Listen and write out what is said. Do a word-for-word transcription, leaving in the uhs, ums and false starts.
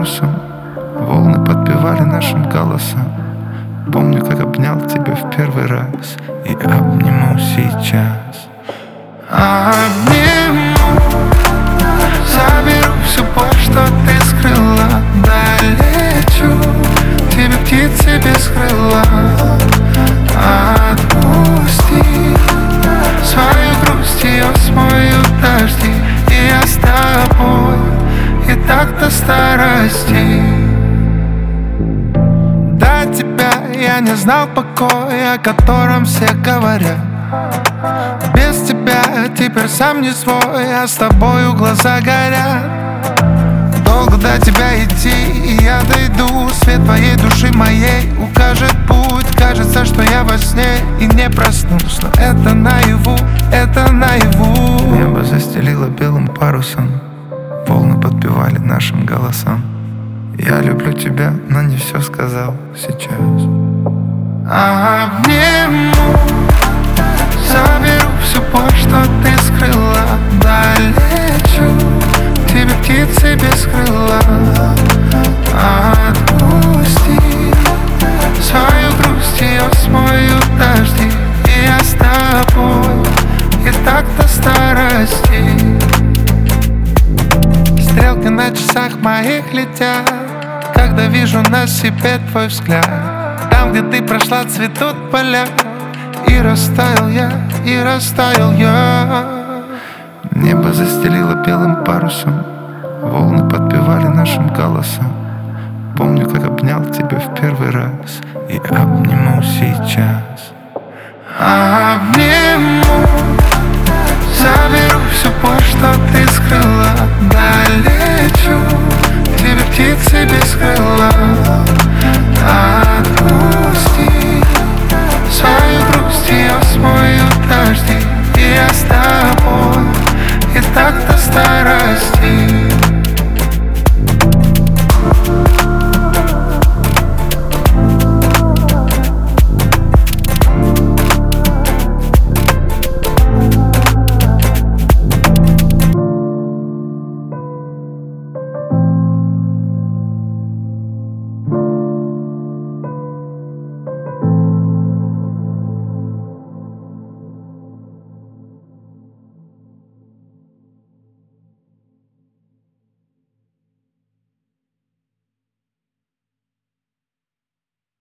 парусом, волны подпевали нашим голосом. Помню, как обнял тебя в первый раз и обниму сейчас. Обниму, заберу всю боль, что ты скрыла. Долечу тебе птицы без крыла. Отпусти свою грусть, ее смоют дожди. И я с тобой, и так до старости. До тебя я не знал покоя, о котором все говорят. Без тебя теперь сам не свой, а с тобою глаза горят. Долго до тебя идти, и я дойду. Свет твоей души моей укажет путь. Кажется, что я во сне и не проснусь, но это наяву, это наяву. Небо застелило белым парусом, волны подпевали нашим голосам. Я люблю тебя, но не все сказал сейчас. Обниму, заберу всю боль, что ты скрыла. Долечу тебе птицы без крыла. Отпусти свою грусть, ее смоют дожди. И я с тобой, и так до старости. Стрелки на часах моих летят, когда вижу на себе твой взгляд. Там, где ты прошла, цветут поля. И растаял я, и растаял я. Небо застелило белым парусом, волны подпевали нашим голосом. Помню, как обнял тебя в первый раз и обниму сейчас. Обниму, заберу всю боль, что ты скрыла. Долечу тебе птицы без крыла.